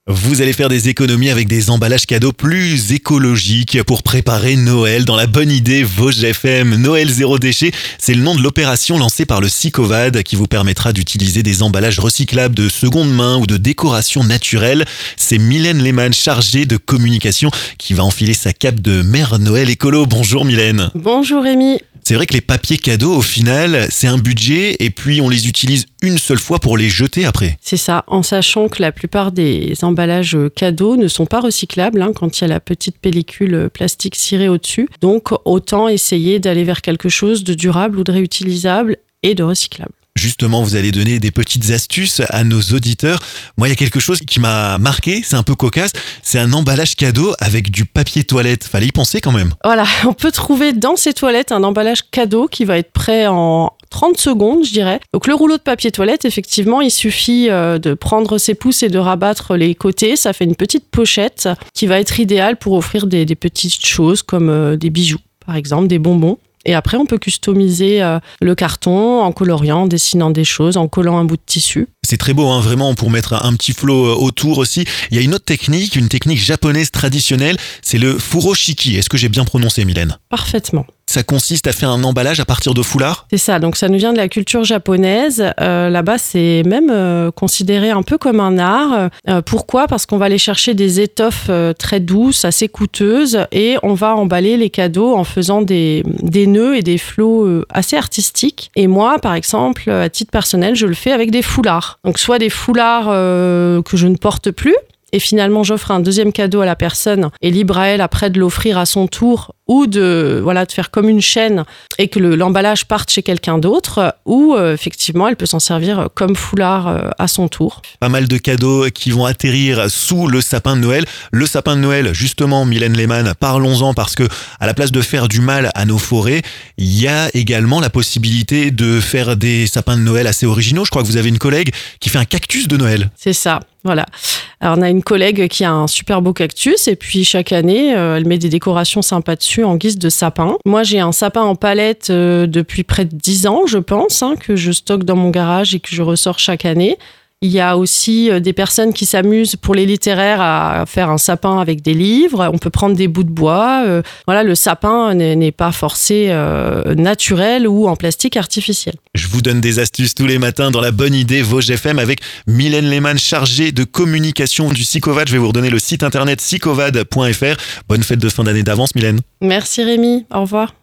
Vous allez faire des économies avec des emballages cadeaux plus écologiques pour préparer Noël dans la bonne idée Vosges FM. Noël zéro déchet, c'est le nom de l'opération lancée par le Sicovad qui vous permettra d'utiliser des emballages recyclables de seconde main ou de décoration naturelle. C'est Mylène Lehmann, chargée de communication, qui va enfiler sa cape de mère Noël écolo. Bonjour Mylène. Bonjour Rémi. C'est vrai que les papiers cadeaux, au final, c'est un budget et puis on les utilise une seule fois pour les jeter après. C'est ça, en sachant que la plupart des emballages cadeaux ne sont pas recyclables quand il y a la petite pellicule plastique cirée au-dessus. Donc autant essayer d'aller vers quelque chose de durable ou de réutilisable et de recyclable. Justement, vous allez donner des petites astuces à nos auditeurs. Moi, il y a quelque chose qui m'a marqué, c'est un peu cocasse, c'est un emballage cadeau avec du papier toilette. Fallait y penser quand même. Voilà, on peut trouver dans ces toilettes un emballage cadeau qui va être prêt en 30 secondes, je dirais. Donc le rouleau de papier toilette, effectivement, il suffit de prendre ses pouces et de rabattre les côtés. Ça fait une petite pochette qui va être idéale pour offrir des petites choses comme des bijoux, par exemple, des bonbons. Et après, on peut customiser le carton en coloriant, en dessinant des choses, en collant un bout de tissu. C'est très beau, vraiment, pour mettre un petit flow autour aussi. Il y a une autre technique, une technique japonaise traditionnelle, c'est le furoshiki. Est-ce que j'ai bien prononcé, Mylène ? Parfaitement. Ça consiste à faire un emballage à partir de foulards ? C'est ça, donc ça nous vient de la culture japonaise. Là-bas, c'est même considéré un peu comme un art. Pourquoi ? Parce qu'on va aller chercher des étoffes très douces, assez coûteuses, et on va emballer les cadeaux en faisant des nœuds et des flots assez artistiques. Et moi, par exemple, à titre personnel, je le fais avec des foulards. Donc soit des foulards que je ne porte plus, et finalement j'offre un deuxième cadeau à la personne, et libre à elle après de l'offrir à son tour, ou de faire comme une chaîne et que l'emballage parte chez quelqu'un d'autre, ou effectivement elle peut s'en servir comme foulard à son tour. Pas mal de cadeaux qui vont atterrir sous le sapin de Noël. Le sapin de Noël, justement, Mylène Lehmann, parlons-en, parce que à la place de faire du mal à nos forêts, il y a également la possibilité de faire des sapins de Noël assez originaux. Je crois que vous avez une collègue qui fait un cactus de Noël. C'est ça, voilà. Alors on a une collègue qui a un super beau cactus, et puis chaque année, elle met des décorations sympas dessus en guise de sapin. Moi, j'ai un sapin en palette depuis près de 10 ans, je pense, que je stocke dans mon garage et que je ressors chaque année. Il y a aussi des personnes qui s'amusent pour les littéraires à faire un sapin avec des livres. On peut prendre des bouts de bois. Le sapin n'est pas forcé naturel ou en plastique artificiel. Je vous donne des astuces tous les matins dans la bonne idée Vosges FM avec Mylène Lehmann, chargée de communication du Sicovad. Je vais vous redonner le site internet sicovad.fr. Bonne fête de fin d'année d'avance, Mylène. Merci Rémi, au revoir.